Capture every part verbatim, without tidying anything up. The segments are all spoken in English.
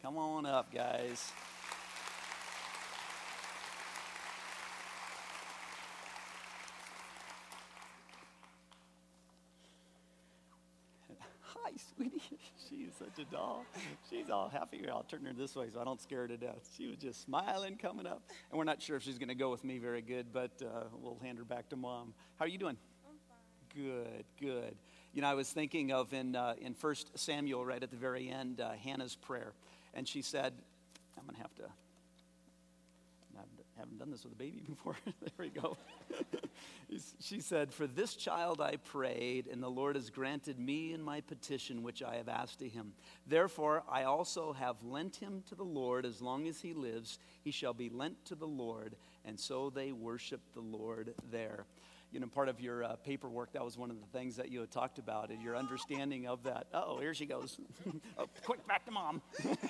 Come on up, guys. Hi, sweetie. She's such a doll. She's all happy. I'll turn her this way so I don't scare her to death. She was just smiling, coming up. And we're not sure if she's going to go with me very good, but uh, we'll hand her back to Mom. How are you doing? I'm fine. Good, good. You know, I was thinking of in uh, in First Samuel, right at the very end, uh, Hannah's prayer. And she said, I'm going to have to, I haven't done this with a baby before. There we go. She said, for this child I prayed, and the Lord has granted me in my petition which I have asked to him. Therefore, I also have lent him to the Lord. As long as he lives, he shall be lent to the Lord. And so they worship the Lord there. You know, part of your uh, paperwork, that was one of the things that you had talked about, and your understanding of that. Uh-oh, here she goes. Oh, quick, back to Mom.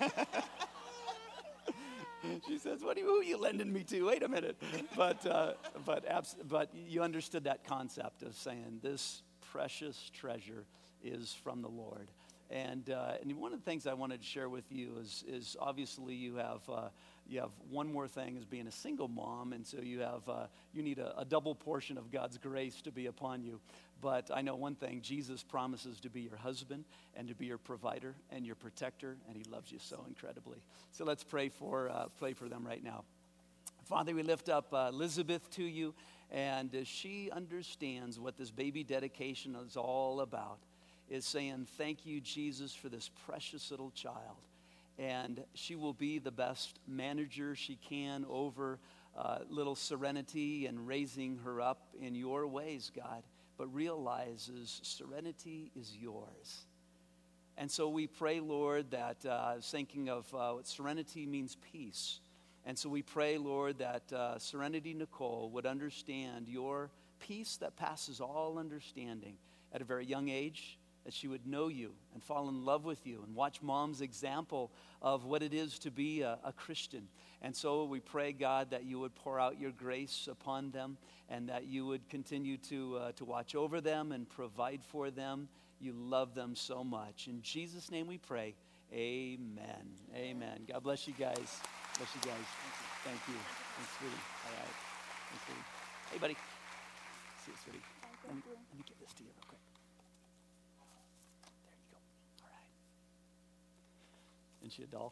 She says, "What are you, who are you lending me to? Wait a minute." But uh, but abs- but you understood that concept of saying this precious treasure is from the Lord. And uh, and one of the things I wanted to share with you is is obviously you have uh, you have one more thing as being a single mom, and so you have uh, you need a, a double portion of God's grace to be upon you. But I know one thing: Jesus promises to be your husband and to be your provider and your protector, and He loves you so incredibly. So let's pray for uh, pray for them right now. Father, we lift up uh, Elizabeth to you, and as she understands what this baby dedication is all about, is saying, thank you, Jesus, for this precious little child. And she will be the best manager she can over uh, little Serenity and raising her up in your ways, God, but realizes Serenity is yours. And so we pray, Lord, that uh, thinking of uh, what Serenity means, peace. And so we pray, Lord, that uh, Serenity Nicole would understand your peace that passes all understanding at a very young age, that she would know you and fall in love with you and watch Mom's example of what it is to be a, a Christian. And so we pray, God, that you would pour out your grace upon them and that you would continue to uh, to watch over them and provide for them. You love them so much. In Jesus' name we pray, amen. Amen. God bless you guys. Bless you guys. Thank you. Thanks, sweetie. All right. Thanks, sweetie. Hey, buddy. See you, sweetie. Let me, let me give this to you real quick. Isn't she a doll?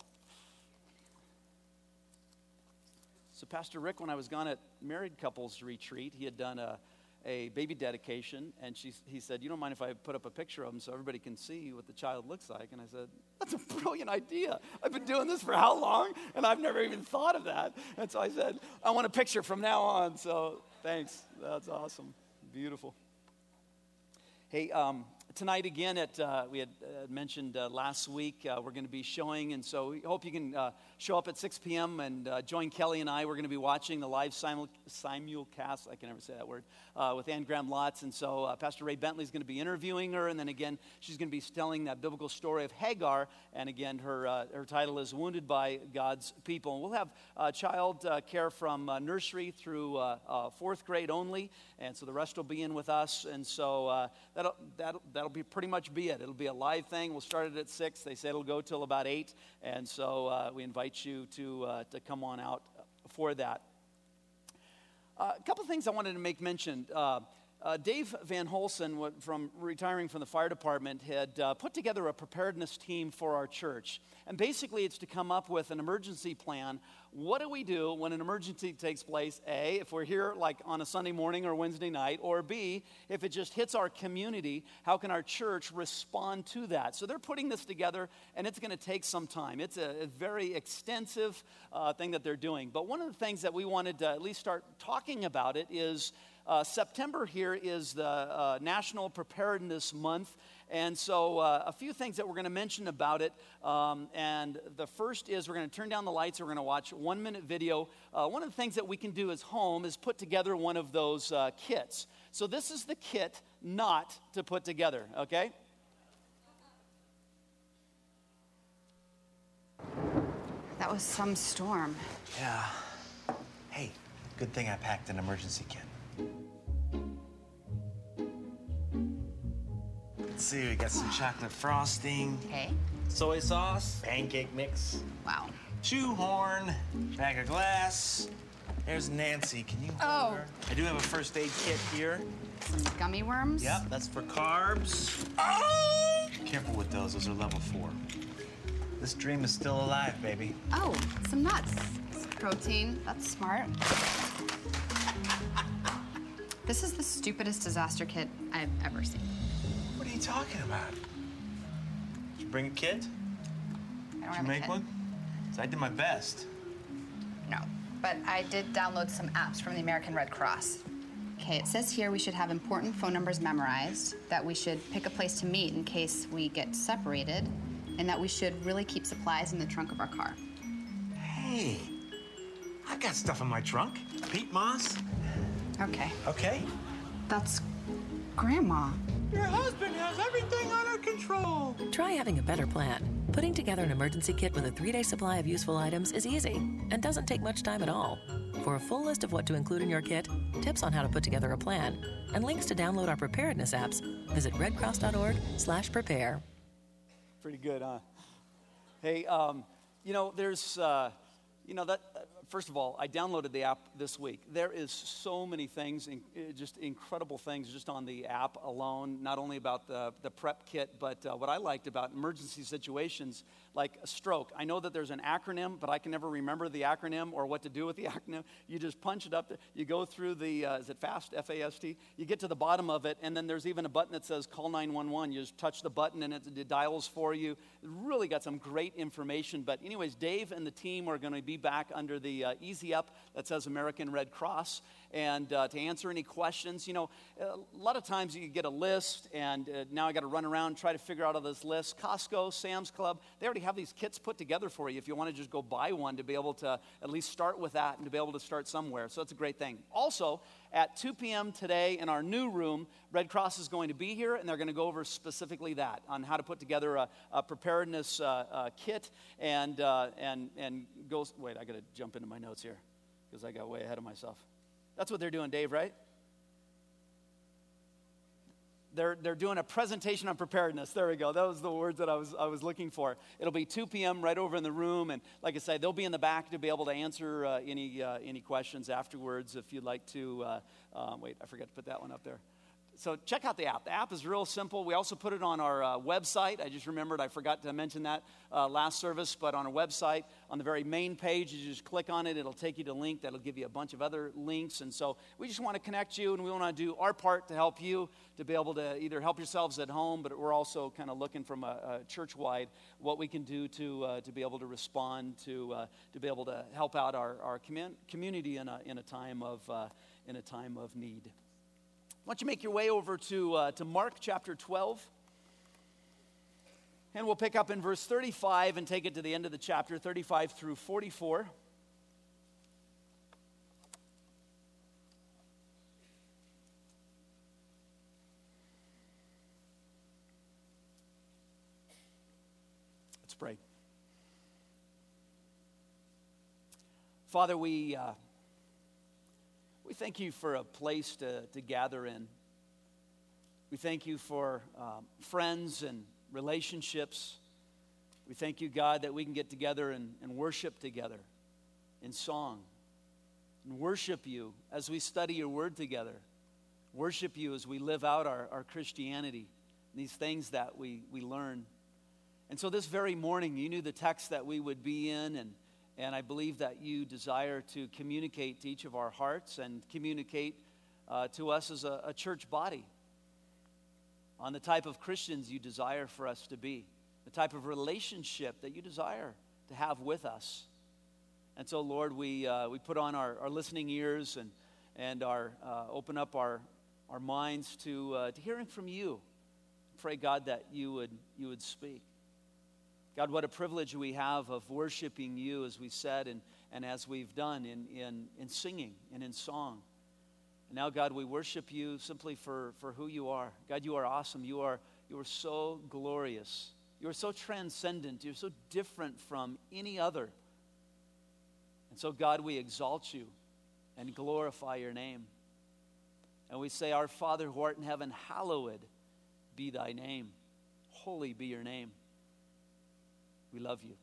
So Pastor Rick, when I was gone at Married Couples Retreat, he had done a, a baby dedication, and she, he said, you don't mind if I put up a picture of him so everybody can see what the child looks like? And I said, that's a brilliant idea. I've been doing this for how long? And I've never even thought of that. And so I said, I want a picture from now on. So thanks. That's awesome. Beautiful. Hey, um, tonight again, at uh, we had uh, mentioned uh, last week, uh, we're going to be showing, and so we hope you can uh, show up at six p.m. and uh, join Kelly and I. We're going to be watching the live simul- simulcast, I can never say that word, uh, with Ann Graham Lotz, and so uh, Pastor Ray Bentley is going to be interviewing her, and then again, she's going to be telling that biblical story of Hagar, and again, her uh, her title is Wounded by God's People. And we'll have uh, child uh, care from uh, nursery through uh, uh, fourth grade only, and so the rest will be in with us, and so uh, that'll, that'll, that'll be pretty much be it. It'll be a live thing. We'll start it at six. They say it'll go till about eight, and so uh, we invite you to uh, to come on out for that. Uh, a couple things I wanted to make mention. Uh, uh, Dave Van Holsen, from retiring from the fire department, had uh, put together a preparedness team for our church. And basically, it's to come up with an emergency plan. What do we do when an emergency takes place? A, if we're here like on a Sunday morning or Wednesday night, or B, if it just hits our community, how can our church respond to that? So they're putting this together, and it's going to take some time. It's a, a very extensive uh, thing that they're doing. But one of the things that we wanted to at least start talking about it is uh, September here is the uh, National Preparedness Month. And so uh, a few things that we're going to mention about it. Um, and the first is we're going to turn down the lights. We're going to watch a one-minute video. Uh, one of the things that we can do as home is put together one of those uh, kits. So this is the kit not to put together, okay? That was some storm. Yeah. Hey, good thing I packed an emergency kit. Let's see, we got some chocolate frosting, Okay. soy sauce, pancake mix, Wow. shoehorn, bag of glass. There's Nancy. Can you hold Oh. her? I do have a first aid kit here. Some gummy worms? Yep, that's for carbs. Oh! Careful with those. Those are level four. This dream is still alive, baby. Oh, some nuts. Some protein. That's smart. This is the stupidest disaster kit I've ever seen. What are you talking about? Did you bring a kit? I don't Did have you a make kit. one? 'Cause I did my best. No, but I did download some apps from the American Red Cross. Okay, it says here we should have important phone numbers memorized, that we should pick a place to meet in case we get separated, and that we should really keep supplies in the trunk of our car. Hey, I got stuff in my trunk. Peat moss. Okay, Okay. that's Grandma. Your husband has everything under control. Try having a better plan. Putting together an emergency kit with a three-day supply of useful items is easy and doesn't take much time at all. For a full list of what to include in your kit, tips on how to put together a plan, and links to download our preparedness apps, visit redcross.org slash prepare. Pretty good, huh? Hey, um, you know, there's, uh, you know, that, uh, first of all, I downloaded the app this week. There is so many things, in, uh, just incredible things just on the app alone, not only about the, the prep kit, but uh, what I liked about emergency situations, like a stroke. I know that there's an acronym, but I can never remember the acronym or what to do with the acronym. You just punch it up, there, you go through the, uh, is it FAST, F A S T? You get to the bottom of it, and then there's even a button that says call nine one one. You just touch the button, and it, it dials for you. It really got some great information. But anyways, Dave and the team are going to be back under the uh, Easy Up that says American Red Cross, and uh, to answer any questions. You know, a lot of times you get a list, and uh, now I got to run around and try to figure out all this list. Costco, Sam's Club, they already have these kits put together for you if you want to just go buy one to be able to at least start with that and to be able to start somewhere. So that's a great thing. Also, at two p.m. today in our new room, Red Cross is going to be here, and they're going to go over specifically that, on how to put together a, a preparedness uh, uh, kit and, uh, and, and go, wait, I got to jump into my notes here because I got way ahead of myself. That's what they're doing, Dave, right? They're, they're doing a presentation on preparedness. There we go. That was the words that I was, I was looking for. It'll be two p.m. right over in the room. And like I said, they'll be in the back to be able to answer uh, any, uh, any questions afterwards if you'd like to. Uh, uh, wait, I forgot to put that one up there. So check out the app. The app is real simple. We also put it on our uh, website. I just remembered I forgot to mention that uh, last service, but on our website, on the very main page, you just click on it. It'll take you to a link that'll give you a bunch of other links. And so we just want to connect you, and we want to do our part to help you to be able to either help yourselves at home, but we're also kind of looking from a, a church-wide what we can do to uh, to be able to respond to uh, to be able to help out our our commun- community in a in a time of uh, in a time of need. Why don't you make your way over to, uh, to Mark chapter twelve. And we'll pick up in verse thirty-five and take it to the end of the chapter, thirty-five through forty-four. Let's pray. Father, we... Uh, We thank you for a place to, to gather in. We thank you for um, friends and relationships. We thank you, God, that we can get together and, and worship together in song. And worship you as we study your word together. Worship you as we live out our, our Christianity, these things that we, we learn. And so this very morning, you knew the text that we would be in, and And I believe that you desire to communicate to each of our hearts and communicate uh, to us as a, a church body on the type of Christians you desire for us to be, the type of relationship that you desire to have with us. And so, Lord, we uh, we put on our, our listening ears and and our uh, open up our our minds to uh, to hearing from you. Pray, God, that you would you would speak. God, what a privilege we have of worshiping you, as we said, and, and as we've done in, in, in singing and in song. And now, God, we worship you simply for, for who you are. God, you are awesome. You are, you are so glorious. You are so transcendent. You're so different from any other. And so, God, we exalt you and glorify your name. And we say, our Father who art in heaven, hallowed be thy name. Holy be your name. We love you.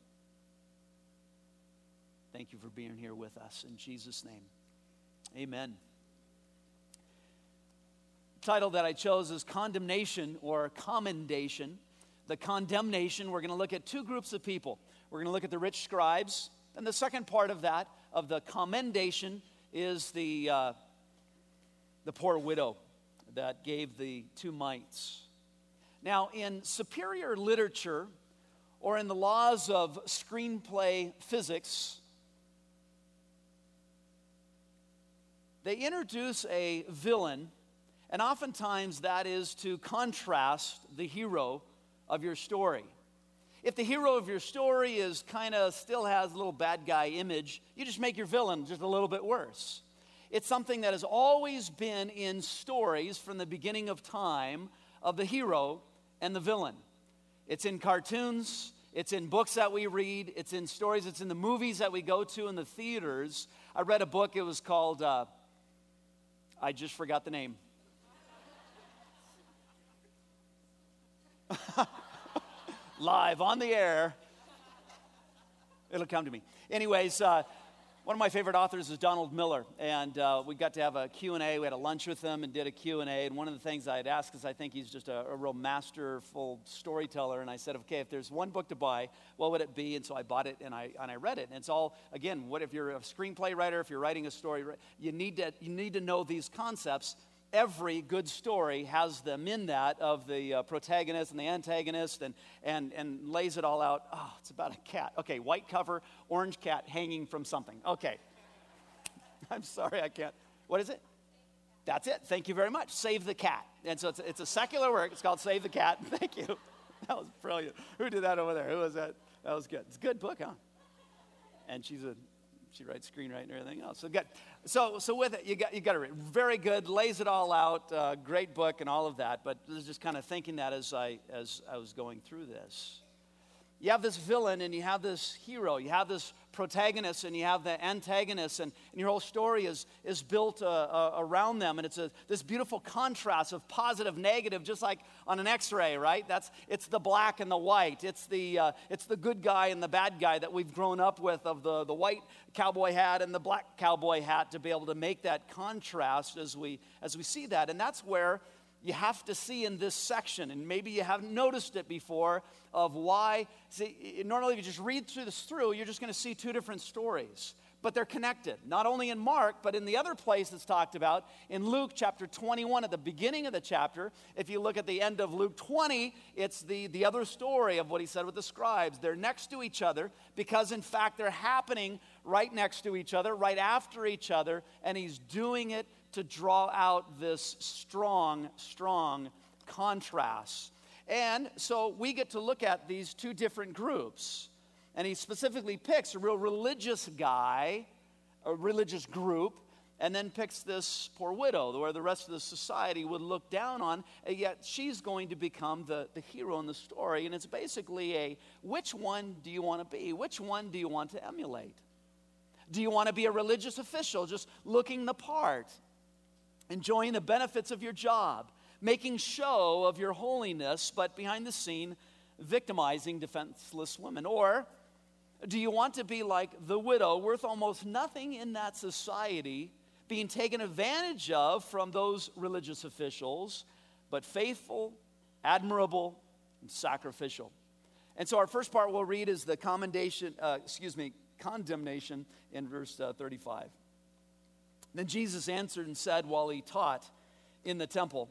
Thank you for being here with us. In Jesus' name, amen. The title that I chose is Condemnation or Commendation. The condemnation, we're going to look at two groups of people. We're going to look at the rich scribes. And the second part of that, of the commendation, is the, uh, the poor widow that gave the two mites. Now, in superior literature, or in the laws of screenplay physics, they introduce a villain, and oftentimes that is to contrast the hero of your story. If the hero of your story is kind of still has a little bad guy image, you just make your villain just a little bit worse. It's something that has always been in stories from the beginning of time of the hero and the villain. It's in cartoons, it's in books that we read, it's in stories, it's in the movies that we go to in the theaters. I read a book, it was called, uh, I just forgot the name. Live on the air. It'll come to me. Anyways, uh, one of my favorite authors is Donald Miller, and uh, we got to have a Q and A. We had a lunch with him and did a Q and A, and one of the things I had asked, because I think he's just a, a real masterful storyteller, and I said, okay, if there's one book to buy, what would it be? And so I bought it, and I and I read it. And it's all, again, what if you're a screenplay writer, if you're writing a story, you need to you need to know these concepts. Every good story has them in that, of the uh, protagonist and the antagonist, and, and, and lays it all out. Oh, it's about a cat. Okay, white cover, orange cat hanging from something. Okay. I'm sorry, I can't. What is it? That's it. Thank you very much. Save the Cat. And so it's, it's a secular work. It's called Save the Cat. Thank you. That was brilliant. Who did that over there? Who was that? That was good. It's a good book, huh? And she's a... She writes screenwriting and everything else. So good. So so with it, you got you got to read. Very good. Lays it all out. Uh, great book and all of that. But I was just kind of thinking that as I as I was going through this. You have this villain and you have this hero. You have this protagonist and you have the antagonist, and, and your whole story is is built uh, uh, around them. And it's a this beautiful contrast of positive, negative, just like on an X-ray, right? That's it's the black and the white. It's the uh, it's the good guy and the bad guy that we've grown up with, of the the white cowboy hat and the black cowboy hat, to be able to make that contrast as we as we see that. And that's where you have to see in this section, and maybe you haven't noticed it before, of why. See, normally if you just read through this through, you're just going to see two different stories, but they're connected, not only in Mark, but in the other place that's talked about, in Luke chapter twenty-one, at the beginning of the chapter. If you look at the end of Luke twenty, it's the, the other story of what he said with the scribes. They're next to each other, because in fact they're happening right next to each other, right after each other, and he's doing it to draw out this strong, strong contrast. And so we get to look at these two different groups. And he specifically picks a real religious guy, a religious group, and then picks this poor widow, where the rest of the society would look down on, and yet she's going to become the, the hero in the story. And it's basically a, which one do you want to be? Which one do you want to emulate? Do you want to be a religious official, just looking the part, enjoying the benefits of your job, making show of your holiness, but behind the scene, victimizing defenseless women? Or do you want to be like the widow, worth almost nothing in that society, being taken advantage of from those religious officials, but faithful, admirable, and sacrificial? And so our first part we'll read is the commendation, uh, excuse me, condemnation in verse uh, thirty-five. Then Jesus answered and said, while he taught in the temple,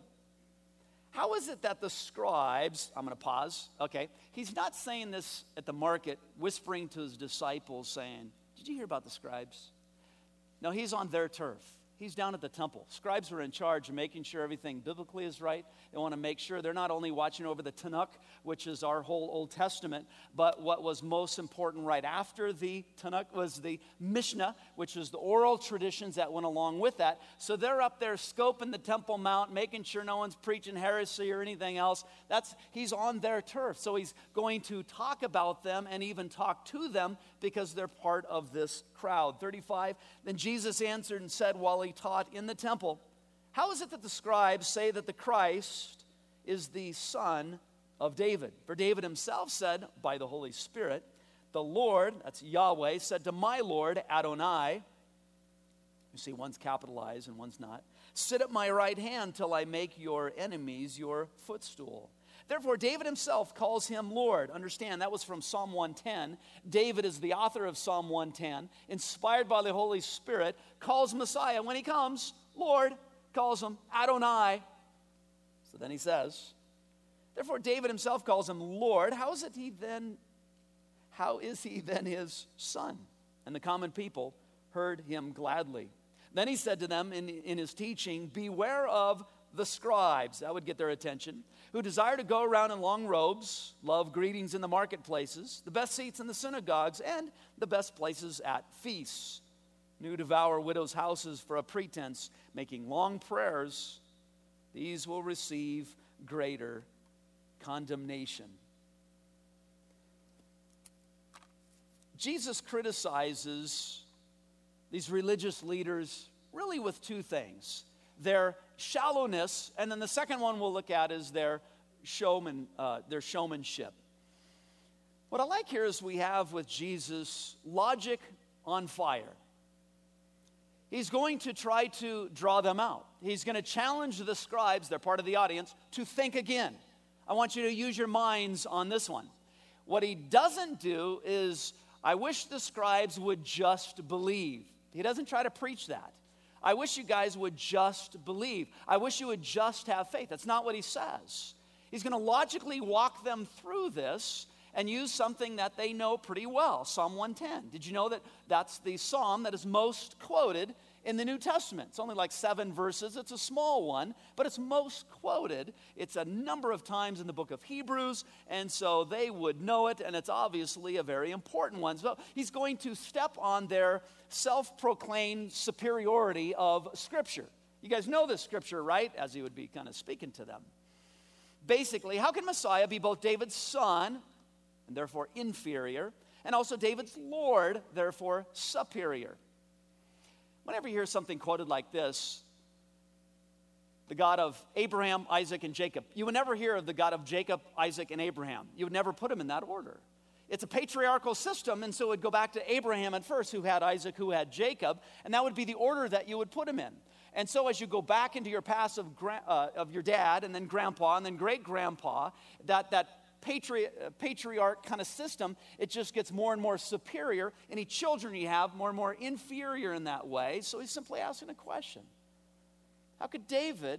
how is it that the scribes, I'm going to pause, okay. He's not saying this at the market, whispering to his disciples, saying, did you hear about the scribes? No, he's on their turf. He's down at the temple. Scribes are in charge of making sure everything biblically is right. They want to make sure they're not only watching over the Tanakh, which is our whole Old Testament, but what was most important right after the Tanakh was the Mishnah, which is the oral traditions that went along with that. So they're up there scoping the Temple Mount, making sure no one's preaching heresy or anything else. That's he's on their turf. So he's going to talk about them and even talk to them because they're part of this crowd. thirty-five, then Jesus answered and said while he taught in the temple, how is it that the scribes say that the Christ is the son of David. For David himself said by the Holy Spirit, the Lord, that's Yahweh, said to my Lord Adonai, you see one's capitalized and one's not, sit at my right hand till I make your enemies your footstool. Therefore, David himself calls him Lord. Understand, that was from Psalm one ten. David is the author of Psalm one ten, inspired by the Holy Spirit, calls Messiah, when he comes, Lord, calls him Adonai. So then he says, therefore, David himself calls him Lord. How is it he then, how is he then his son? And the common people heard him gladly. Then he said to them in, in his teaching, beware of the scribes, that would get their attention, who desire to go around in long robes, love greetings in the marketplaces, the best seats in the synagogues, and the best places at feasts, who devour widows' houses for a pretense, making long prayers. These will receive greater condemnation. Jesus criticizes these religious leaders really with two things. Their shallowness, and then the second one we'll look at is their showman, uh, their showmanship. What I like here is we have with Jesus logic on fire. He's going to try to draw them out. He's going to challenge the scribes, they're part of the audience, to think again. I want you to use your minds on this one. What he doesn't do is, I wish the scribes would just believe. He doesn't try to preach that. I wish you guys would just believe. I wish you would just have faith. That's not what he says. He's going to logically walk them through this and use something that they know pretty well, Psalm one ten. Did you know that that's the psalm that is most quoted in the New Testament? It's only like seven verses. It's a small one, but it's most quoted. It's a number of times in the book of Hebrews, and so they would know it, and it's obviously a very important one. So he's going to step on their self-proclaimed superiority of Scripture. You guys know this Scripture, right? As he would be kind of speaking to them. Basically, how can Messiah be both David's son, and therefore inferior, and also David's Lord, therefore superior? Whenever you hear something quoted like this, the God of Abraham, Isaac, and Jacob, you would never hear of the God of Jacob, Isaac, and Abraham. You would never put them in that order. It's a patriarchal system, and so it would go back to Abraham at first, who had Isaac, who had Jacob, and that would be the order that you would put him in. And so as you go back into your past of, gra- uh, of your dad, and then grandpa, and then great-grandpa, that, that Patri- patriarch kind of system, it just gets more and more superior. Any children you have, more and more inferior in that way. So he's simply asking a question. How could David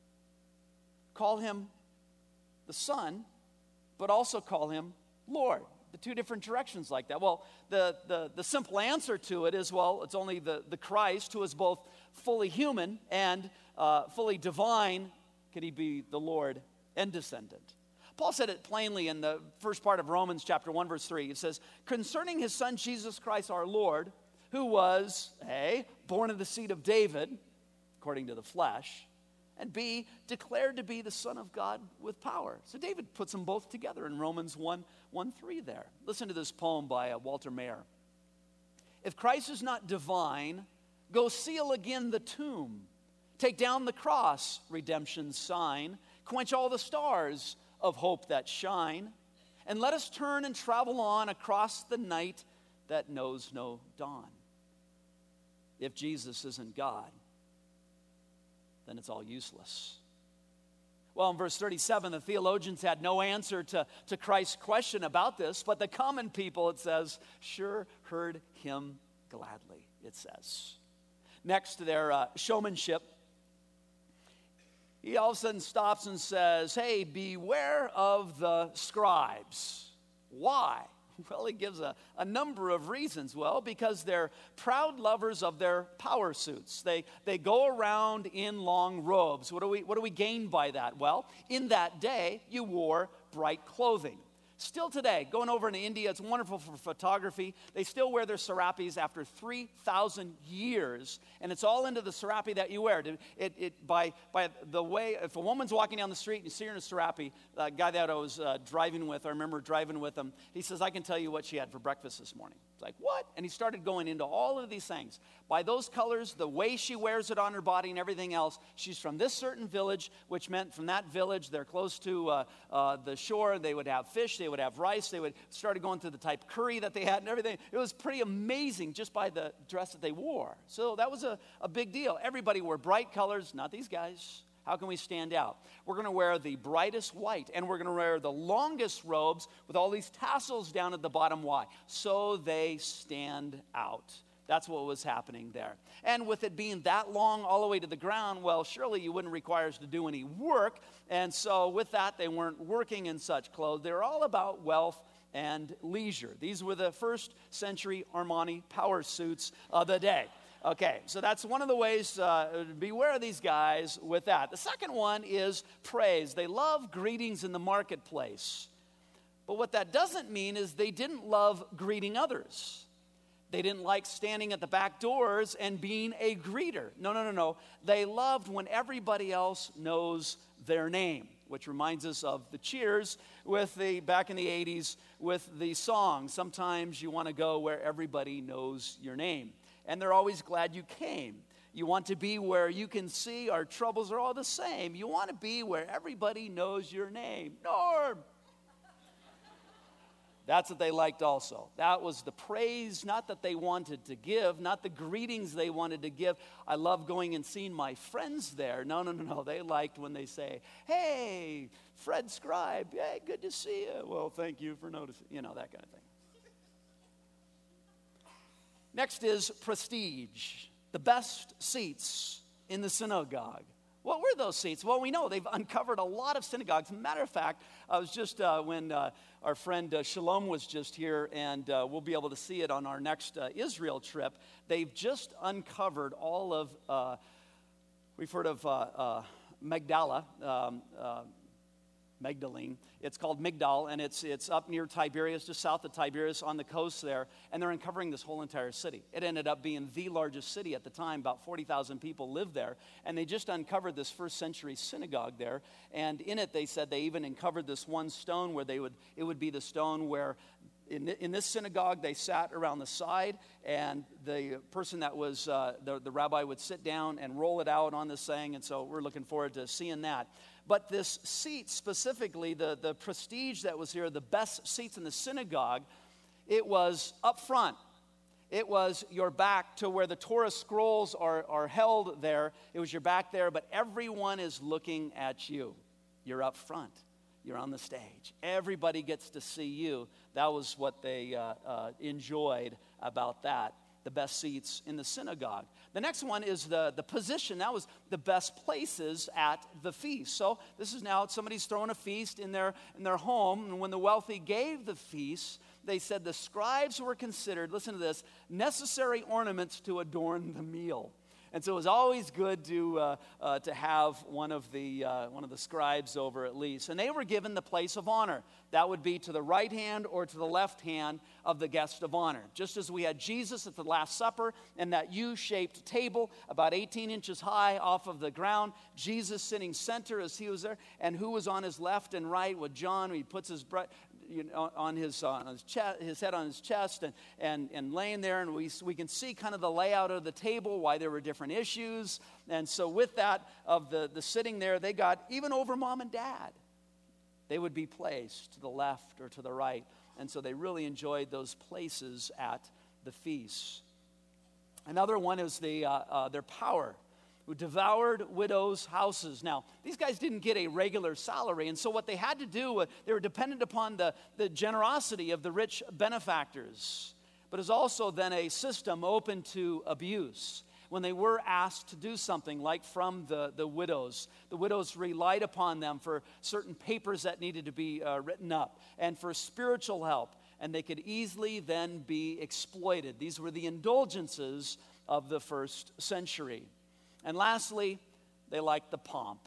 call him the son, but also call him Lord? The two different directions like that. Well, the, the, the simple answer to it is, well, it's only the, the Christ who is both fully human and uh, fully divine. Could he be the Lord and descendant? Paul said it plainly in the first part of Romans chapter one, verse three. It says, concerning his son Jesus Christ our Lord, who was, A, born of the seed of David, according to the flesh, and B, declared to be the Son of God with power. So David puts them both together in Romans one, one, three there. Listen to this poem by uh, Walter Mayer. If Christ is not divine, go seal again the tomb. Take down the cross, redemption's sign. Quench all the stars of hope that shine, and let us turn and travel on across the night that knows no dawn. If Jesus isn't God, then it's all useless. Well, in verse thirty-seven, the theologians had no answer to, to Christ's question about this, but the common people, it says, sure heard him gladly, it says. Next to their uh, showmanship, he all of a sudden stops and says, hey, beware of the scribes. Why? Well, he gives a, a number of reasons. Well, because they're proud lovers of their power suits. They, they go around in long robes. What do we, what do we gain by that? Well, in that day, you wore bright clothing. Still today, going over into India, it's wonderful for photography. They still wear their sarapis after three thousand years, and it's all into the sarapi that you wear. It, it, by, by the way, if a woman's walking down the street and you see her in a sarapi, a guy that I was uh, driving with, I remember driving with him, he says, I can tell you what she had for breakfast this morning. It's like, what? And he started going into all of these things. By those colors, the way she wears it on her body and everything else, she's from this certain village, which meant from that village, they're close to uh, uh, the shore. They would have fish, they would have rice, they would started going through the type of curry that they had and everything. It was pretty amazing just by the dress that they wore. So that was a, a big deal. Everybody wore bright colors, not these guys. How can we stand out? We're going to wear the brightest white, and we're going to wear the longest robes with all these tassels down at the bottom. Why? So they stand out. That's what was happening there. And with it being that long all the way to the ground, well, surely you wouldn't require us to do any work. And so with that, they weren't working in such clothes. They were all about wealth and leisure. These were the first century Armani power suits of the day. Okay, so that's one of the ways, uh, beware of these guys with that. The second one is praise. They love greetings in the marketplace. But what that doesn't mean is they didn't love greeting others. They didn't like standing at the back doors and being a greeter. No, no, no, no. They loved when everybody else knows their name, which reminds us of the Cheers with the, back in the eighties, with the song, sometimes you want to go where everybody knows your name. And they're always glad you came. You want to be where you can see our troubles are all the same. You want to be where everybody knows your name. Norm! That's what they liked also. That was the praise, not that they wanted to give, not the greetings they wanted to give. I love going and seeing my friends there. No, no, no, no. They liked when they say, hey, Fred Scribe, hey, good to see you. Well, thank you for noticing. You know, that kind of thing. Next is prestige, the best seats in the synagogue. What were those seats? Well, we know they've uncovered a lot of synagogues. Matter of fact, I was just, uh, when uh, our friend uh, Shalom was just here, and uh, we'll be able to see it on our next uh, Israel trip, they've just uncovered all of, uh, we've heard of uh, uh, Magdala, um, uh, Magdalene. It's called Migdal, and it's it's up near Tiberias, just south of Tiberias on the coast there, and they're uncovering this whole entire city. It ended up being the largest city at the time. About forty thousand people lived there, and they just uncovered this first century synagogue there, and in it they said they even uncovered this one stone where they would, it would be the stone where In, in this synagogue, they sat around the side, and the person that was, uh, the, the rabbi would sit down and roll it out on this thing, and so we're looking forward to seeing that. But this seat specifically, the, the prestige that was here, the best seats in the synagogue, it was up front. It was your back to where the Torah scrolls are, are held there. It was your back there, but everyone is looking at you. You're up front. You're on the stage. Everybody gets to see you. That was what they uh, uh, enjoyed about that, the best seats in the synagogue. The next one is the, the position. That was the best places at the feast. So this is now somebody's throwing a feast in their, in their home, and when the wealthy gave the feast, they said the scribes were considered, listen to this, necessary ornaments to adorn the meal. And so it was always good to uh, uh, to have one of the uh, one of the scribes over at least, and they were given the place of honor. That would be to the right hand or to the left hand of the guest of honor. Just as we had Jesus at the Last Supper and that U-shaped table about eighteen inches high off of the ground, Jesus sitting center as he was there, and who was on his left and right with John? He puts his breast, you know, on his uh, on his chest, his head on his chest, and and and laying there, and we we can see kind of the layout of the table, why there were different issues, and so with that of the the sitting there, they got even over mom and dad. They would be placed to the left or to the right, and so they really enjoyed those places at the feast. Another one is the uh, uh, their power, who devoured widows' houses. Now, these guys didn't get a regular salary, and so what they had to do, uh, they were dependent upon the, the generosity of the rich benefactors. But it's also then a system open to abuse. When they were asked to do something, like from the, the widows, the widows relied upon them for certain papers that needed to be uh, written up, and for spiritual help, and they could easily then be exploited. These were the indulgences of the first century. And lastly, they liked the pomp,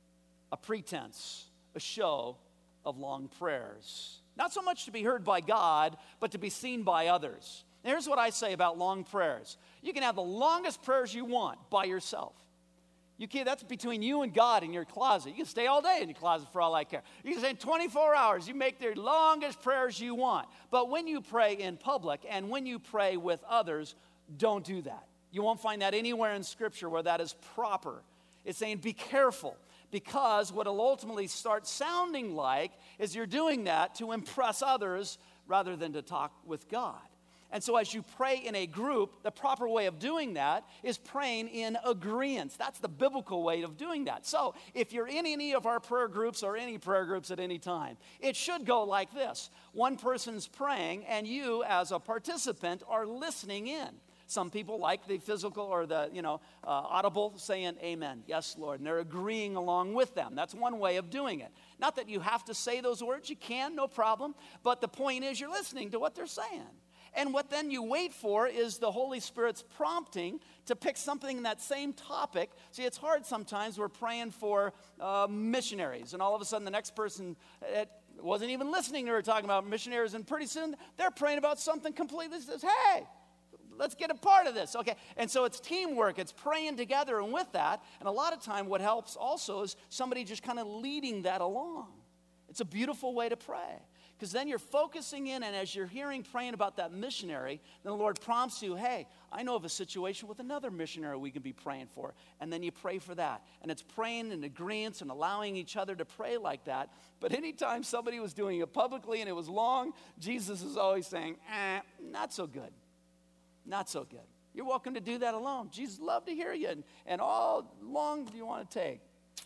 a pretense, a show of long prayers. Not so much to be heard by God, but to be seen by others. And here's what I say about long prayers. You can have the longest prayers you want by yourself. You can't, that's between you and God in your closet. You can stay all day in your closet for all I care. You can stay twenty-four hours. You make the longest prayers you want. But when you pray in public and when you pray with others, don't do that. You won't find that anywhere in Scripture where that is proper. It's saying be careful, because what it'll ultimately start sounding like is you're doing that to impress others rather than to talk with God. And so as you pray in a group, the proper way of doing that is praying in agreement. That's the biblical way of doing that. So if you're in any of our prayer groups or any prayer groups at any time, it should go like this. One person's praying and you as a participant are listening in. Some people like the physical or the, you know, uh, audible saying, amen, yes, Lord, and they're agreeing along with them. That's one way of doing it. Not that you have to say those words. You can, no problem. But the point is you're listening to what they're saying. And what then you wait for is the Holy Spirit's prompting to pick something in that same topic. See, it's hard sometimes. We're praying for uh, missionaries, and all of a sudden the next person it wasn't even listening to her talking about missionaries, and pretty soon they're praying about something completely. Says, hey, let's get a part of this, okay? And so it's teamwork. It's praying together, and with that, and a lot of time what helps also is somebody just kind of leading that along. It's a beautiful way to pray. Because then you're focusing in, and as you're hearing, praying about that missionary, then the Lord prompts you, hey, I know of a situation with another missionary we can be praying for. And then you pray for that. And it's praying in agreement and allowing each other to pray like that. But anytime somebody was doing it publicly and it was long, Jesus is always saying, eh, not so good. Not so good. You're welcome to do that alone. Jesus would love to hear you. And, and all long do you want to take?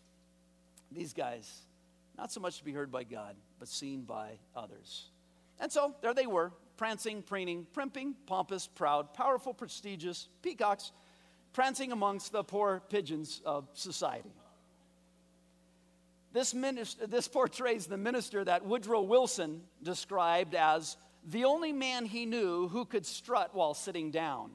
These guys, not so much to be heard by God, but seen by others. And so there they were, prancing, preening, primping, pompous, proud, powerful, prestigious, peacocks, prancing amongst the poor pigeons of society. This, minister, this portrays the minister that Woodrow Wilson described as the only man he knew who could strut while sitting down.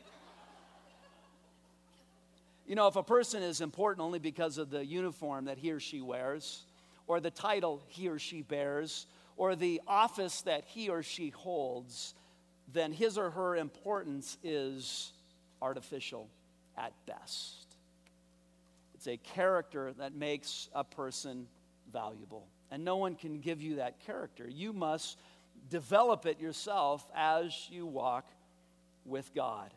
You know, if a person is important only because of the uniform that he or she wears, or the title he or she bears, or the office that he or she holds, then his or her importance is artificial at best. It's a character that makes a person valuable. And no one can give you that character. You must develop it yourself as you walk with God.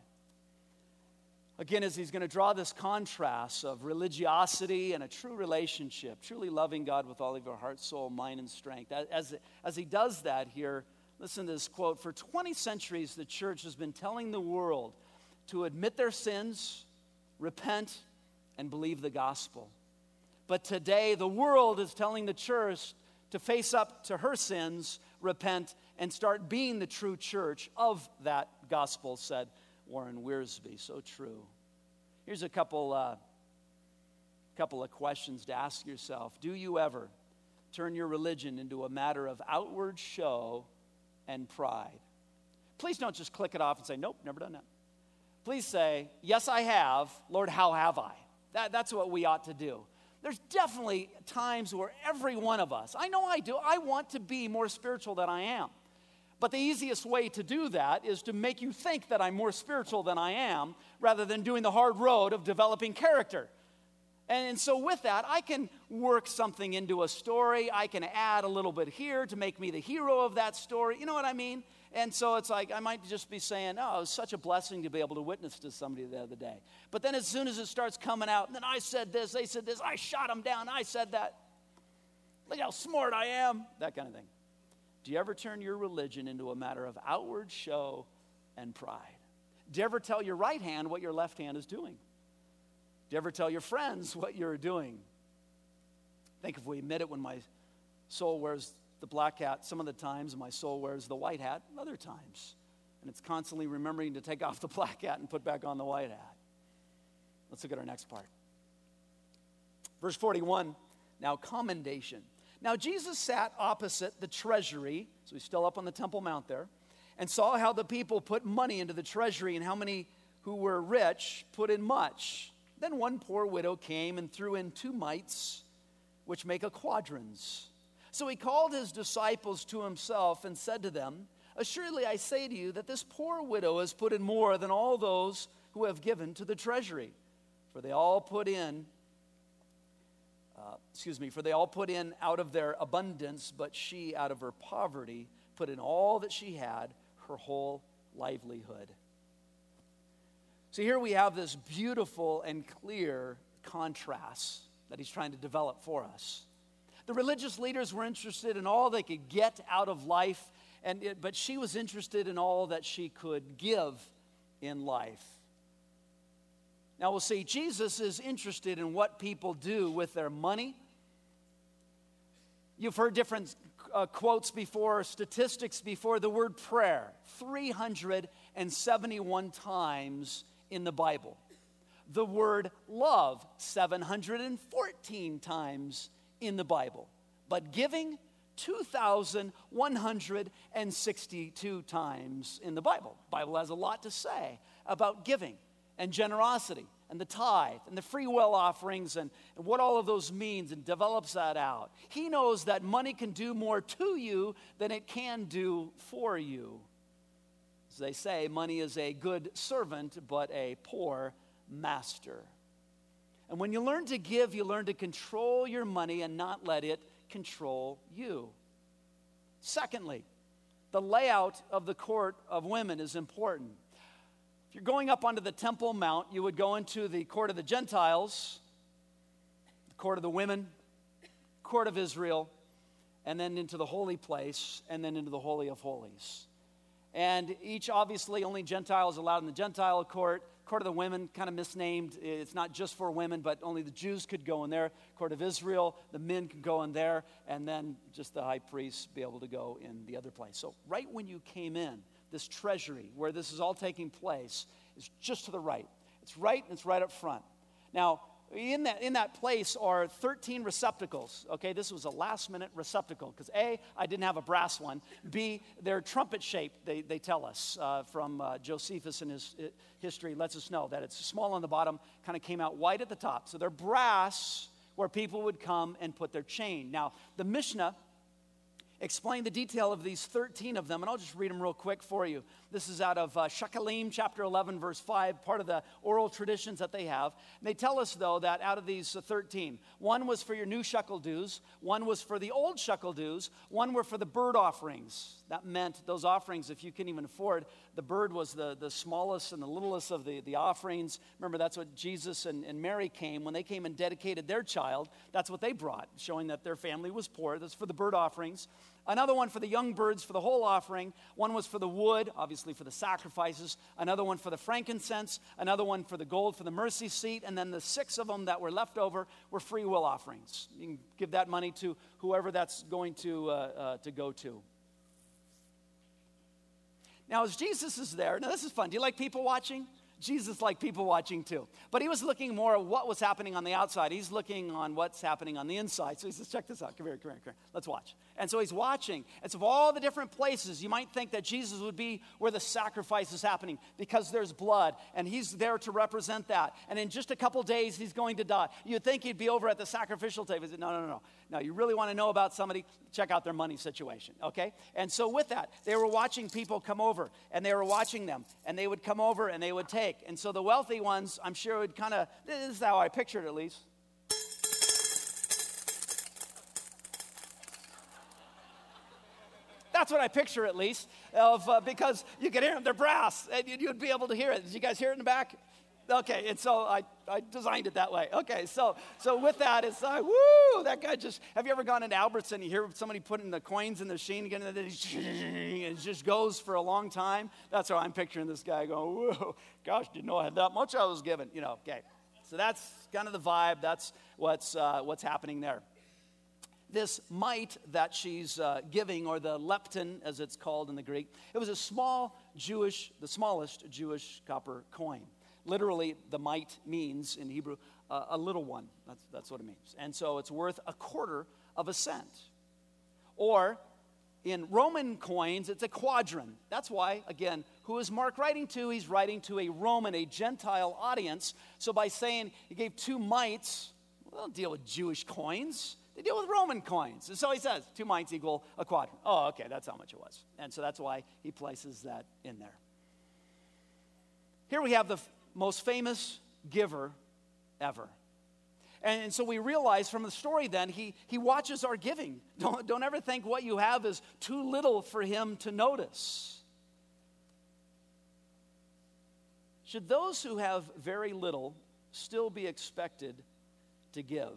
Again, as he's going to draw this contrast of religiosity and a true relationship, truly loving God with all of your heart, soul, mind, and strength. As, as he does that here, listen to this quote. For twenty centuries, the church has been telling the world to admit their sins, repent, and believe the gospel. But today, the world is telling the church to face up to her sins, repent, and start being the true church of that gospel, said Warren Wiersbe. So true. Here's a couple, uh, couple of questions to ask yourself. Do you ever turn your religion into a matter of outward show and pride? Please don't just click it off and say, nope, never done that. Please say, yes, I have. Lord, how have I? That, that's what we ought to do. There's definitely times where every one of us, I know I do, I want to be more spiritual than I am. But the easiest way to do that is to make you think that I'm more spiritual than I am, rather than doing the hard road of developing character. And so with that, I can work something into a story. I can add a little bit here to make me the hero of that story. You know what I mean? And so it's like I might just be saying, oh, it was such a blessing to be able to witness to somebody the other day. But then as soon as it starts coming out, and then I said this, they said this, I shot them down, I said that. Look how smart I am, that kind of thing. Do you ever turn your religion into a matter of outward show and pride? Do you ever tell your right hand what your left hand is doing? Do you ever tell your friends what you're doing? I think if we admit it, when my soul wears the black hat, some of the times my soul wears the white hat other times. And it's constantly remembering to take off the black hat and put back on the white hat. Let's look at our next part. Verse forty-one, now commendation. Now Jesus sat opposite the treasury, so he's still up on the Temple Mount there, and saw how the people put money into the treasury and how many who were rich put in much. Then one poor widow came and threw in two mites, which make a quadrans. So he called his disciples to himself and said to them, assuredly I say to you that this poor widow has put in more than all those who have given to the treasury. For they all put in, uh, excuse me, for they all put in out of their abundance, but she out of her poverty put in all that she had, her whole livelihood. So here we have this beautiful and clear contrast that he's trying to develop for us. The religious leaders were interested in all they could get out of life, and it, but she was interested in all that she could give in life. Now we'll see, Jesus is interested in what people do with their money. You've heard different uh, quotes before, statistics before. The word prayer, three hundred seventy-one times in the Bible. The word love, seven hundred fourteen times in the Bible. But giving, two thousand one hundred sixty-two times in the Bible. The Bible has a lot to say about giving and generosity and the tithe and the free will offerings and, and what all of those means, and develops that out. He knows that money can do more to you than it can do for you. As they say, money is a good servant, but a poor master. And when you learn to give, you learn to control your money and not let it control you. Secondly, the layout of the court of women is important. If you're going up onto the Temple Mount, you would go into the court of the Gentiles, the court of the women, court of Israel, and then into the holy place, and then into the Holy of Holies. And each, obviously, only Gentiles allowed in the Gentile court. Court of the women, kind of misnamed. It's not just for women, but only the Jews could go in there. Court of Israel, the men could go in there, and then just the high priests be able to go in the other place. So right when you came in, this treasury, where this is all taking place, is just to the right. It's right, and it's right up front. Now, in that, in that place are thirteen receptacles. Okay, this was a last-minute receptacle because A, I didn't have a brass one. B, they're trumpet-shaped, they, they tell us uh, from uh, Josephus in his uh, history, lets us know that it's small on the bottom, kind of came out white at the top. So they're brass where people would come and put their chain. Now, the Mishnah explain the detail of these thirteen of them, and I'll just read them real quick for you. This is out of uh, Shekalim, chapter eleven, verse five, part of the oral traditions that they have. And they tell us, though, that out of these uh, thirteen, one was for your new shekel dues, one was for the old shekel dues, one were for the bird offerings. That meant those offerings, if you couldn't even afford, the bird was the, the smallest and the littlest of the, the offerings. Remember, that's what Jesus and, and Mary came. When they came and dedicated their child, that's what they brought, showing that their family was poor. That's for the bird offerings. Another one for the young birds for the whole offering. One was for the wood, obviously for the sacrifices. Another one for the frankincense. Another one for the gold for the mercy seat. And then the six of them that were left over were free will offerings. You can give that money to whoever that's going to, uh, uh, to go to. Now, as Jesus is there, now this is fun. Do you like people watching? Jesus liked people watching too. But he was looking more at what was happening on the outside. He's looking on what's happening on the inside. So he says, check this out. Come here, come here, come here. Let's watch. And so he's watching. And so of all the different places, you might think that Jesus would be where the sacrifice is happening because there's blood. And he's there to represent that. And in just a couple days, he's going to die. You'd think he'd be over at the sacrificial table. He said, no, no, no, no. Now, you really want to know about somebody? Check out their money situation, okay? And so with that, they were watching people come over, and they were watching them, and they would come over and they would take. And so the wealthy ones, I'm sure, would kind of, this is how I pictured it at least. That's what I picture at least, of uh, because you could hear them, they're brass, and you'd be able to hear it. Did you guys hear it in the back? Okay, and so I, I designed it that way. Okay, so so with that, it's like, woo, that guy just, have you ever gone into Albertson and you hear somebody putting the coins in the machine again, and it just goes for a long time? That's how I'm picturing this guy going, whoa, gosh, didn't know I had that much I was given. You know, okay. So that's kind of the vibe. That's what's, uh, what's happening there. This mite that she's uh, giving, or the lepton, as it's called in the Greek, it was a small Jewish, the smallest Jewish copper coin. Literally, the mite means, in Hebrew, uh, a little one. That's, that's what it means. And so it's worth a quarter of a cent. Or, in Roman coins, it's a quadrant. That's why, again, who is Mark writing to? He's writing to a Roman, a Gentile audience. So by saying he gave two mites, well, they don't deal with Jewish coins. They deal with Roman coins. And so he says, two mites equal a quadrant. Oh, okay, that's how much it was. And so that's why he places that in there. Here we have the f- most famous giver ever. And so we realize from the story then, he, he watches our giving. Don't, don't ever think what you have is too little for him to notice. Should those who have very little still be expected to give?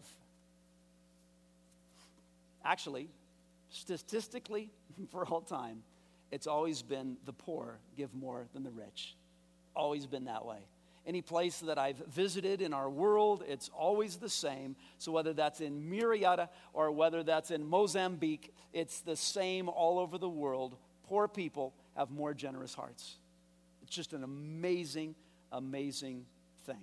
Actually, statistically, for all time, it's always been the poor give more than the rich. Always been that way. Any place that I've visited in our world, it's always the same. So whether that's in Murrieta or whether that's in Mozambique, it's the same all over the world. Poor people have more generous hearts. It's just an amazing, amazing thing.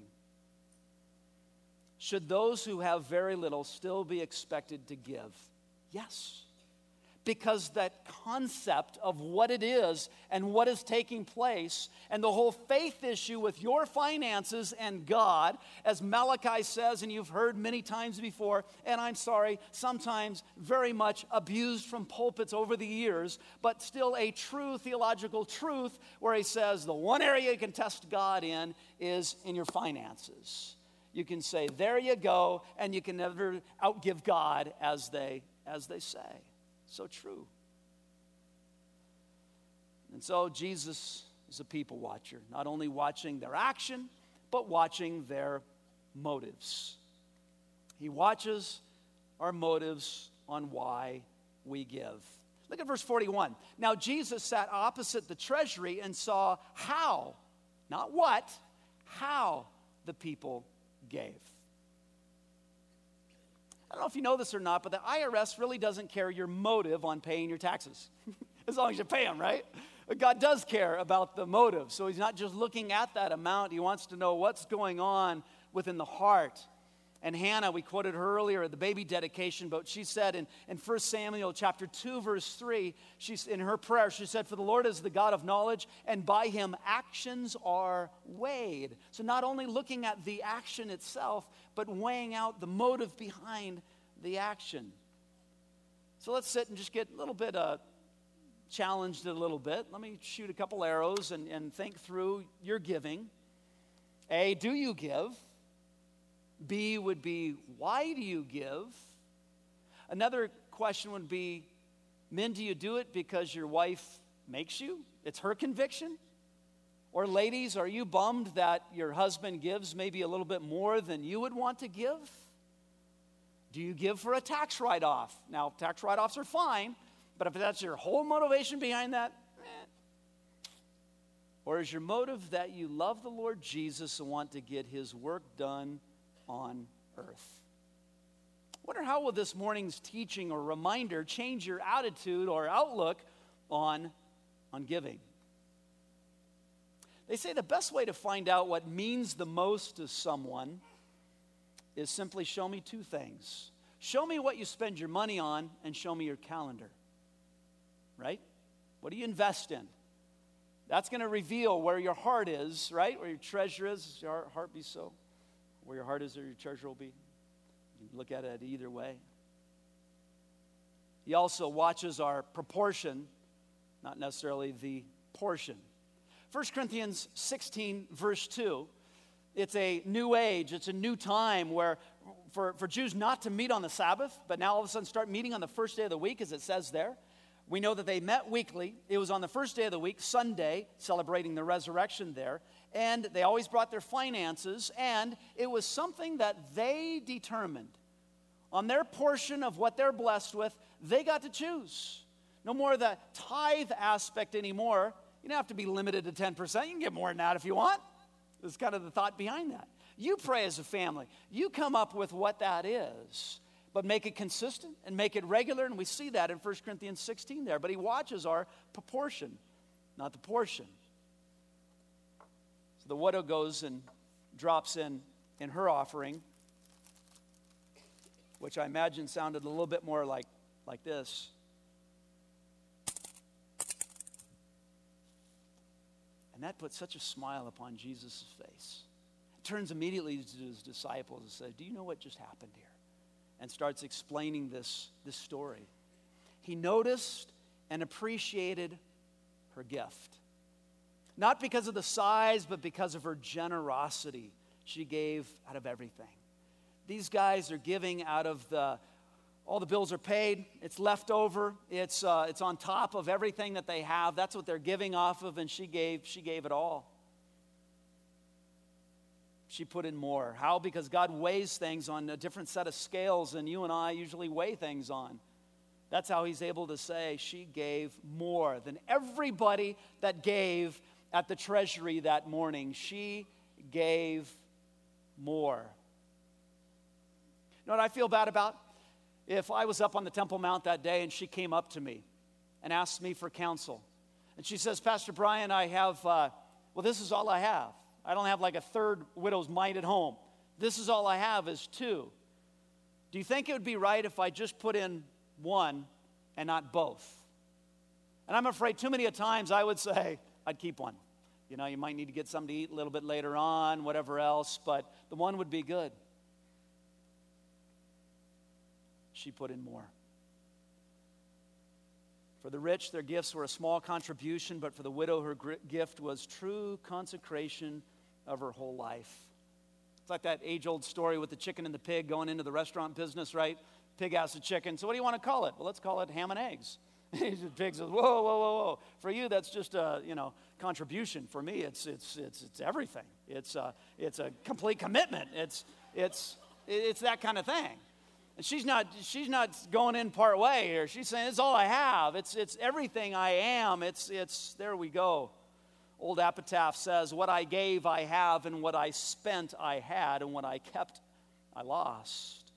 Should those who have very little still be expected to give? Yes. Because that concept of what it is and what is taking place and the whole faith issue with your finances and God, as Malachi says, and you've heard many times before, and I'm sorry, sometimes very much abused from pulpits over the years, but still a true theological truth where he says the one area you can test God in is in your finances. You can say, there you go, and you can never outgive God, as they, as they say. So true. And so Jesus is a people watcher, not only watching their action, but watching their motives. He watches our motives on why we give. Look at verse forty-one. Now Jesus sat opposite the treasury and saw how, not what, how the people gave. I don't know if you know this or not, but the I R S really doesn't care your motive on paying your taxes. As long as you pay them, right? But God does care about the motive. So he's not just looking at that amount. He wants to know what's going on within the heart. And Hannah, we quoted her earlier at the baby dedication, but she said in, in First Samuel chapter two, verse three, she's, in her prayer, she said, for the Lord is the God of knowledge, and by him actions are weighed. So not only looking at the action itself, but weighing out the motive behind the action. So let's sit and just get a little bit uh, challenged a little bit. Let me shoot a couple arrows and, and think through your giving. A, do you give? B would be, why do you give? Another question would be, men, do you do it because your wife makes you? It's her conviction? Or ladies, are you bummed that your husband gives maybe a little bit more than you would want to give? Do you give for a tax write-off? Now, tax write-offs are fine, but if that's your whole motivation behind that, eh. Or is your motive that you love the Lord Jesus and want to get his work done on earth? I wonder how will this morning's teaching or reminder change your attitude or outlook on, on giving? They say the best way to find out what means the most to someone is simply show me two things. Show me what you spend your money on and show me your calendar. Right? What do you invest in? That's going to reveal where your heart is, right? Where your treasure is. Your heart be so. Where your heart is, there your treasure will be. You can look at it either way. He also watches our proportion, not necessarily the portion. First Corinthians sixteen, verse two, it's a new age, it's a new time where for, for Jews not to meet on the Sabbath, but now all of a sudden start meeting on the first day of the week, as it says there. We know that they met weekly. It was on the first day of the week, Sunday, celebrating the resurrection there. And they always brought their finances, and it was something that they determined. On their portion of what they're blessed with, they got to choose. No more the tithe aspect anymore. You don't have to be limited to ten percent. You can get more than that if you want. That's kind of the thought behind that. You pray as a family. You come up with what that is. But make it consistent and make it regular, and we see that in First Corinthians sixteen there. But he watches our proportion, not the portion. So the widow goes and drops in in her offering, which I imagine sounded a little bit more like, like this. And that put such a smile upon Jesus' face. Turns immediately to his disciples and says, do you know what just happened here? And starts explaining this, this story. He noticed and appreciated her gift. Not because of the size, but because of her generosity She gave out of everything. These guys are giving out of the, all the bills are paid, it's left over, it's, uh, it's on top of everything that they have. That's what they're giving off of, and she gave, she gave it all. She put in more. How? Because God weighs things on a different set of scales than you and I usually weigh things on. That's how he's able to say she gave more than everybody that gave at the treasury that morning. She gave more. You know what I feel bad about? If I was up on the Temple Mount that day and she came up to me and asked me for counsel. And she says, Pastor Brian, I have, uh, well, this is all I have. I don't have like a third widow's mite at home. This is all I have is two. Do you think it would be right if I just put in one and not both? And I'm afraid too many a times I would say, I'd keep one. You know, you might need to get something to eat a little bit later on, whatever else, but the one would be good. She put in more. For the rich, their gifts were a small contribution, but for the widow, her gift was true consecration of her whole life. It's like that age-old story with the chicken and the pig going into the restaurant business, right? Pig asks the chicken, so what do you want to call it? Well, let's call it ham and eggs. The pig says, whoa, whoa, whoa, whoa. For you, that's just a, you know, contribution. For me, it's it's it's it's everything. It's a, it's a complete commitment. It's it's it's that kind of thing. And she's not she's not going in part way here. She's saying, it's all I have. It's it's everything I am. It's it's there we go. Old epitaph says, what I gave I have, and what I spent I had, and what I kept I lost.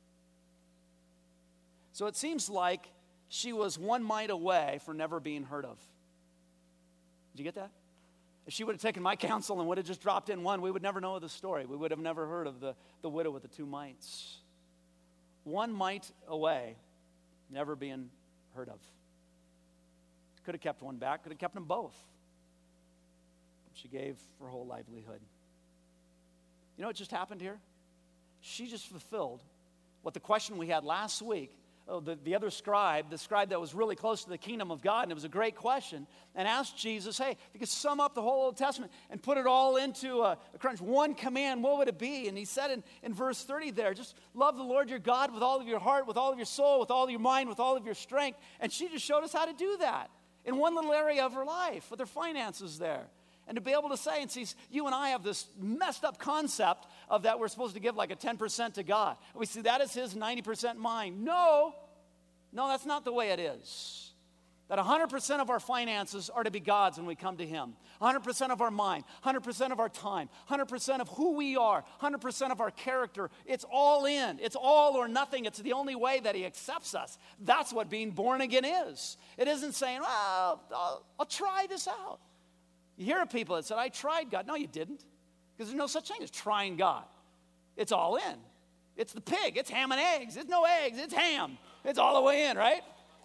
So it seems like she was one mite away from never being heard of. Did you get that? If she would have taken my counsel and would have just dropped in one, we would never know the story. We would have never heard of the, the widow with the two mites. One mite away, never being heard of. Could have kept one back, could have kept them both. She gave her whole livelihood. You know what just happened here? She just fulfilled what the question we had last week. Oh, the, the other scribe, the scribe that was really close to the kingdom of God, and it was a great question, and asked Jesus, hey, if you could sum up the whole Old Testament and put it all into a, a crunch, one command, what would it be? And he said in, in verse thirty there, just love the Lord your God with all of your heart, with all of your soul, with all of your mind, with all of your strength. And she just showed us how to do that in one little area of her life with her finances there. And to be able to say, and see, you and I have this messed up concept of that we're supposed to give like a ten percent to God. We see that as his ninety percent mine. No, no, that's not the way it is. That one hundred percent of our finances are to be God's when we come to him. one hundred percent of our mind, one hundred percent of our time, one hundred percent of who we are, one hundred percent of our character. It's all in. It's all or nothing. It's the only way that he accepts us. That's what being born again is. It isn't saying, well, I'll, I'll try this out. You hear of people that said, I tried God. No, you didn't. Because there's no such thing as trying God. It's all in. It's the pig. It's ham and eggs. It's no eggs. It's ham. It's all the way in, right?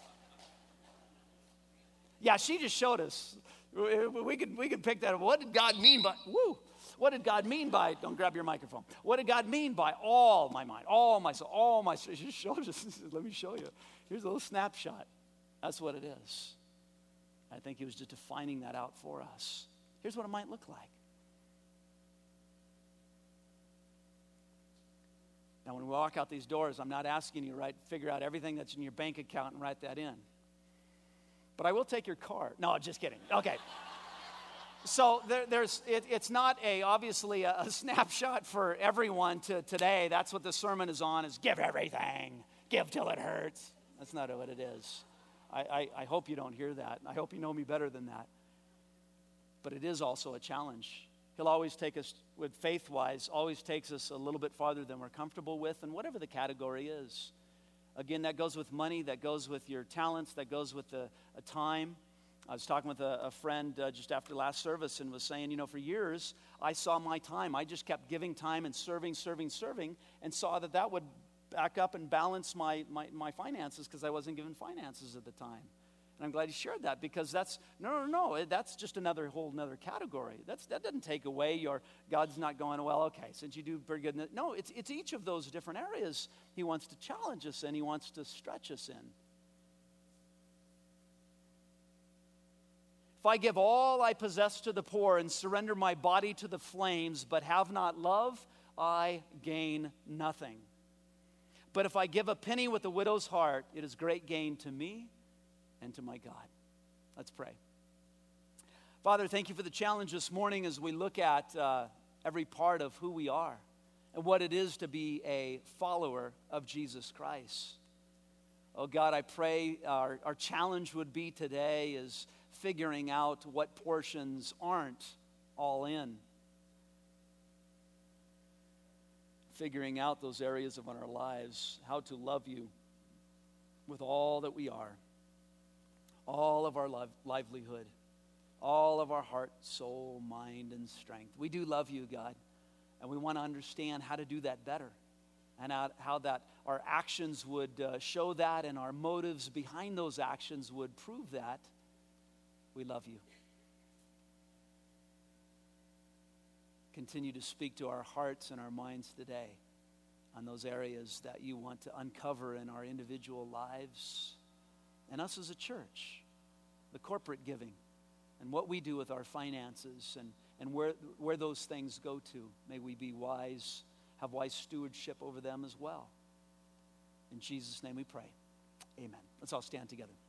Yeah, she just showed us. We could, we could pick that up. What did God mean by, woo, what did God mean by, don't grab your microphone. What did God mean by all my mind, all my soul, all my soul? She just showed us. Let me show you. Here's a little snapshot. That's what it is. I think he was just defining that out for us. Here's what it might look like. Now, when we walk out these doors, I'm not asking you to write, figure out everything that's in your bank account and write that in. But I will take your card. No, just kidding. Okay. So there, there's, it, it's not a obviously a, a snapshot for everyone to today. That's what the sermon is on: is give everything, give till it hurts. That's not what it is. I, I, I hope you don't hear that. I hope you know me better than that. But it is also a challenge. He'll always take us, with faith-wise, always takes us a little bit farther than we're comfortable with, and whatever the category is. Again, that goes with money, that goes with your talents, that goes with a, a time. I was talking with a, a friend uh, just after last service and was saying, you know, for years, I saw my time. I just kept giving time and serving, serving, serving, and saw that that would back up and balance my, my, my finances because I wasn't given finances at the time. And I'm glad he shared that, because that's, no, no, no, that's just another whole another category. That's, that doesn't take away your, God's not going, well, okay, since you do pretty good. No, it's, it's each of those different areas he wants to challenge us in, he wants to stretch us in. If I give all I possess to the poor and surrender my body to the flames, but have not love, I gain nothing. But if I give a penny with a widow's heart, it is great gain to me and to my God. Let's pray. Father, thank you for the challenge this morning as we look at uh, every part of who we are and what it is to be a follower of Jesus Christ. Oh God, I pray our, our challenge would be today is figuring out what portions aren't all in. Figuring out those areas of our lives, how to love you with all that we are, all of our love, livelihood, all of our heart, soul, mind, and strength. We do love you, God, and we want to understand how to do that better and how, how that our actions would uh, show that and our motives behind those actions would prove that. We love you. Continue to speak to our hearts and our minds today on those areas that you want to uncover in our individual lives and us as a church, the corporate giving and what we do with our finances and, and where, where those things go to. May we be wise, have wise stewardship over them as well. In Jesus' name we pray. Amen. Let's all stand together.